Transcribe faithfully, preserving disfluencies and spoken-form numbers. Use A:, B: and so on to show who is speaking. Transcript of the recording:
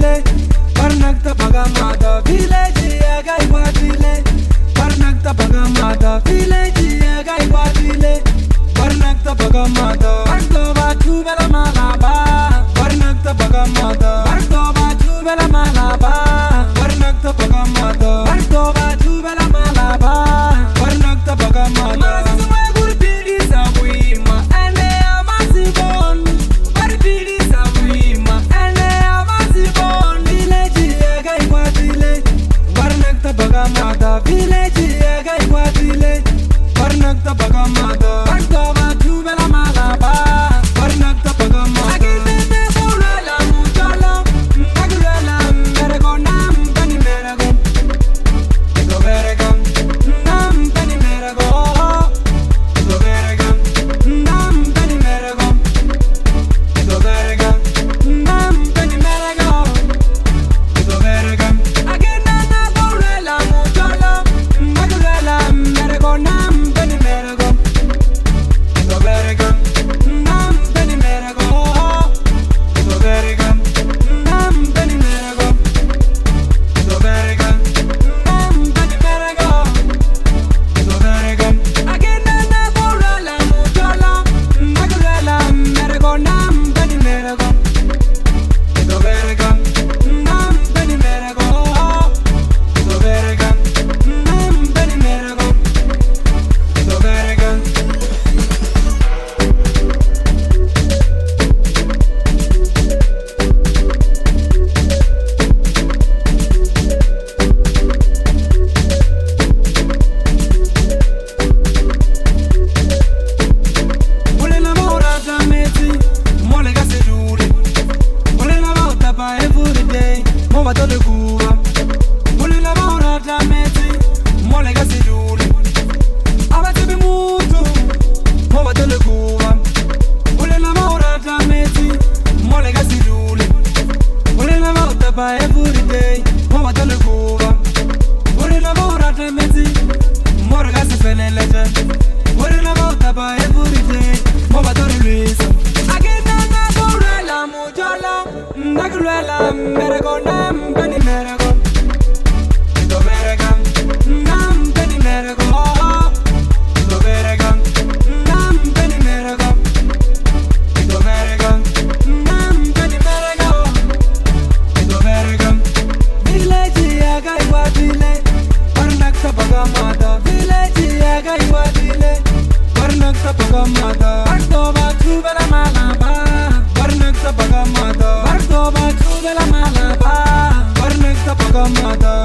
A: village, Parnakta Bagamata village, Agaiwa village, Parnakta Bagamata village, Agaiwa village, Parnakta Bagamata, Partoba Tubela Malaba, Parnakta Bagamata, Partoba Tubela Malaba, Parnakta Bagamata, Partoba Tubela Malaba, Parnakta Bagamata. Bagamata village, Agaiwa village, Parnakta Bagamata, Partoba Tubela Malaba, Parnakta Bagamata. Agitete Saulala Mutala, Agurela Meragonam, Penny Meragon, Ito Beregam, Nam Penny Meragon, Ito Beregam, Nam Penny Meragon, Ito Beregam, Nam Penny Meragon, Ito Beregam. Nam Penny Meragon, Ito Beregam, Nam Penny Meragon, Ito Beregam, Nam Penny Meragon, Ito Beregam, Nam Penny Meragon, Ito Beregam. Agenda na Saulala Mutala, Agurela Meragon, Nam Penny Meragon, Ito Beregam, Nam Penny Meragon, Ito Beregam, Nam Penny Meragon. Every day, Mama tell the Cuba. What in about that Messi? More gas is a legend. What in about that by every day? Mama tell the reason. Again, Nagurela Mujala, Nagurela, Meragonam, Penny Meragon. Ito Beregam, Nam Penny Meragon. Ito Beregam, Nam Penny Meragon. Ito Beregam, Nam Penny Meragon. Village, Agaiwa village, Parnakta Bagamata village, Agaiwa village, Parnakta Bagamata, Partoba Tubela Malaba, Parnakta Bagamata, Partoba Tubela Malaba, Parnakta Bagamata.